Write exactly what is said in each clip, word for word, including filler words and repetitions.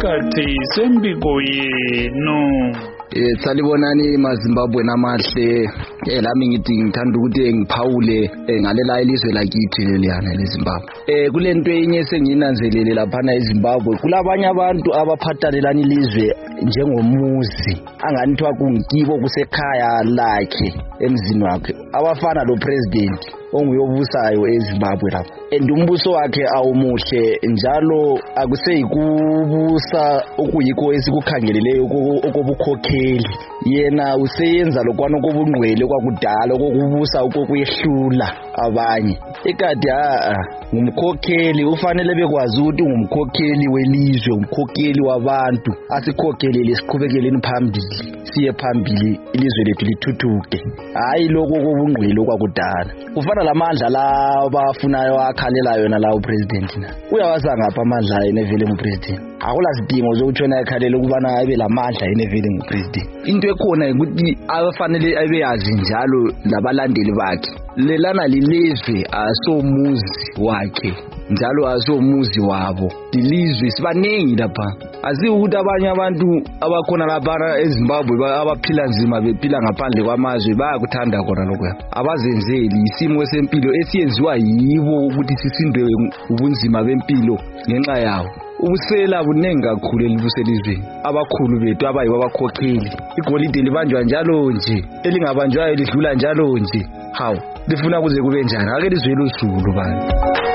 isikhathi sembiko yenu. Eh salibonani maZimbabwe namahle. Eh lami ngithi ngithanda ukuthi ngiphawule ngalela ilizwe lakithi leliyana leZimbabwe. Eh kulento enye senginanzelele lapha eZimbabwe kulabanye abantu abaphathalelana ilizwe njengomuzi anganithwa kungikibo kusekhaya lakhe emzini wakhe abafana lo president onguyobusayo eZimbabwe lapha. And umbuso wakhe awumuhle njalo akuseyikubusa okuyikho esikukhangeleleyo okobukhokheli. Yena useyenza lokwana okobungqwele kwakudala okokubusa okokuyehlula abanye. Ekade a ngumkhokheli ufanele bekwazi ukuthi ungumkhokheli welizwe, umkhokheli wabantu asikhokhelele siqhubekele phambili siye phambili ilizwe lethu lithuthuke. Hayi lokho okobungqwele kwakudala. Ufana lamandla la bafunayo akhalela yona la upresident na. Uyawaza ngapha amandla yena vele ngupresident. Akula sidingo zokutshona ekhalela ukubana abe lamandla yena vele ngupresident. Into ekhona ukuthi abafanele abeyazi njalo labalandeli bakhe. Lelana lilizwe asomuzi wakhe njalo asomuzi wabo. Dilizwe sibanengi lapha. Azi ukuthi abanye abantu abakhona lapha eZimbabwe abaphila nzima bephila ngaphandle kwamazwe bayakuthanda khona lokho. Abazenzeli isimo sempilo esiyenziwa yibo ukuthi sisindwe ubunzima bempilo ngenxa yawo. Ubusela bunengi kakhulu elibuselizweni. Abakhulu bethu abayibo abakhokheli. Igolide libanjwa njalo nje. Elingabanjwayo lidlula njalo nje. Hawu lifuna kuze kube njani? Ake lizwe losulu bani.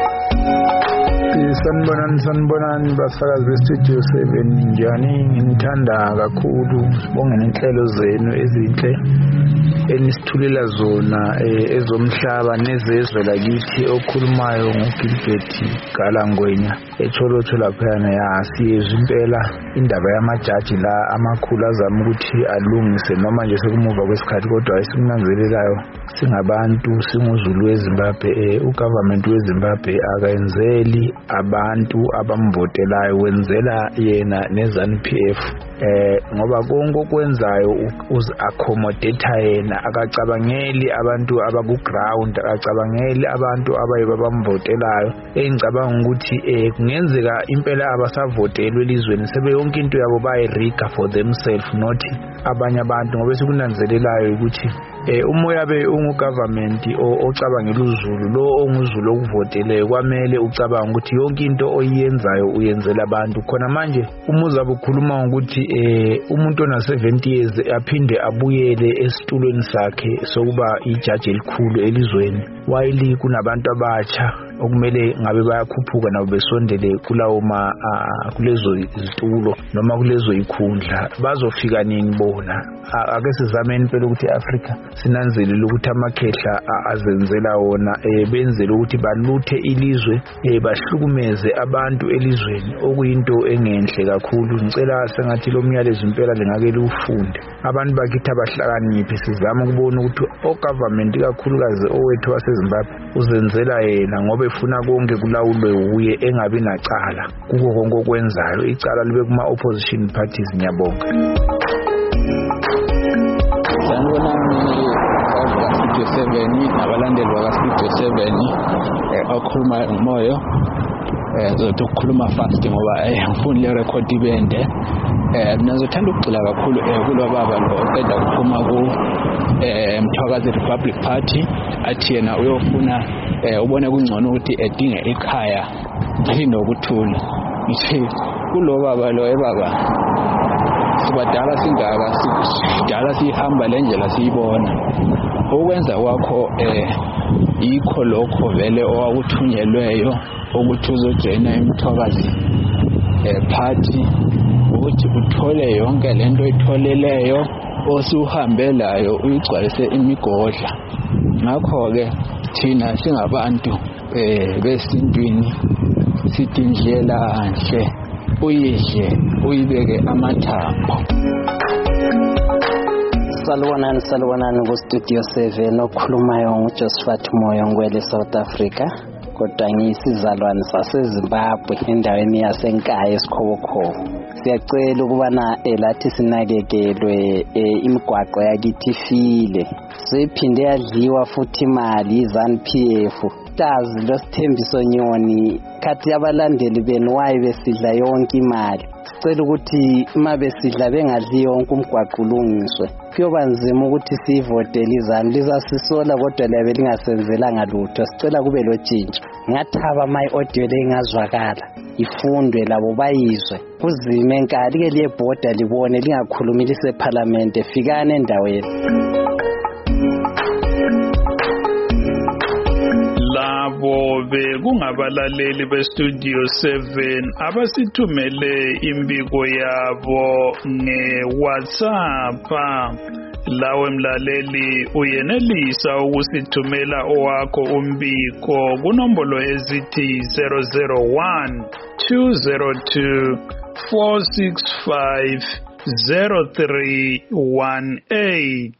Sanibonani sanibonani basakazi bestudio seven njani ngithanda kakhulu sibonge nenhlelo zenu ezinhle enisithulela zona ezomhlaba nezezwe lakithi okhulumayo nguGilbert Galangwenya echolotsho laphana ya siyezwe impela indaba yamajaji la amakhulu azama ukuthi alungise noma nje sekumuva kwesikhathi kodwa esikunanzelelayo singabantu singuzulu weZimbabwe ugovernment weZimbabwe akayenzeli abantu abamvotelayo wenzela yena neZANU P F eh ngoba konke okwenzayo uz accommodate yena akacabangeli abantu abaku ground akacabangeli abantu abayiba bamvotelayo engicabanga ukuthi eh kungenzeka impela abasavotelwe elizweni sebe yonke into yabo bayiriga for themselves not abanye abantu ngoba sikunanzelelayo ukuthi eh umoya be ungugovernment ocabangela uZulu lo onguzulu okuvoteleyo kwamele ucabanga ukuthi yonke into oyenzayo uyenzela abantu khona manje umuza bukhuluma ukuthi eh umuntu ona seventy years aphinde abuyele esitulweni sakhe sokuba ijaji elikhulu elizweni wayili kunabantu abatsha okumele ngabe bayakhuphuka nabo besondele kulawo ma kulezo izitulo noma kulezo ikhundla bazofika nini bona ake sizameni phela ukuthi eAfrica sinanzelile ukuthi amakhehla azenzela wona benzele ukuthi baluthe ilizwe bahlukumeze abantu elizweni okuyinto engenhle kakhulu. Ngicela sengathi lo myalezo impela lengake liufunde abantu bakithi abahlakaniphi sizama ukubona ukuthi ogovernment kakhulukazi owethu waseZimbabwe uzenzela yena ngoba efuna konke kulawulwe uye engabi nacala kuko konke okwenzayo icala libe kuma opposition parties. Ngiyabonga. Sanibonani Studio seven nabalandeli baka Studio seven okhuluma umoyo eh zokukhuluma fast ngoba ngifuna le record ibende eh nazothanda ukugcila kakhulu kulo baba lo oqeda ukuphuma ku eh Mthwakazi Republic Party athi yena uyofuna eh ubone kungcono ukuthi edinge ikhaya linokuthula. Ngithi kulo baba lo ebaba sibadala singaka sidala sihamba lendlela siyibona okwenza kwakho eh ikho lokho vele owakuthunyelweyo ukuthi uzojoina iMthwakazi eh party ukuthi uthole yonke lento oyitholeleyo osuhambelayo uyigcwalise imigodla. Ngakho ke thina singabantu eh besintwini sidindlela nje uyidle uyibeke amathambo. Salwanani salwanani ku Studio seven okhulumayo nguJosephat Moyo ngwele South Africa kodwa ngiyisizalwane saseZimbabwe endaweni yasenkaya eSikhobokhobo. Siyacela ukubana elathi sinakekelwe imigwaqo yakithi ifile sephinde yadliwa futhi imali iZANU P F tazi lo Sithembiso Nyoni khathi abalandeli benu wayi besidla yonke imali sicela ukuthi mabe sidla bengadli yonke umgwaqo ulungiswe. Kuyoba nzima ukuthi sivotele izami lizasisola kodwa liyabe lingasenzelanga lutho. Sicela kube lotshintsho. Ngathaba my audio lengazwakala ifundwe labo bayizwe kuzime enkali ke liye border libone lingakhulumi lise parliament efikane endaweni. Labo bekungabalaleli beStudio seven abasithumele imbiko yabo ngeWhatsApp. Lawe mlaleli uyenelisa ukusithumela owakho umbiko kunombolo ezithi zero zero one two zero two four six five zero three one eight.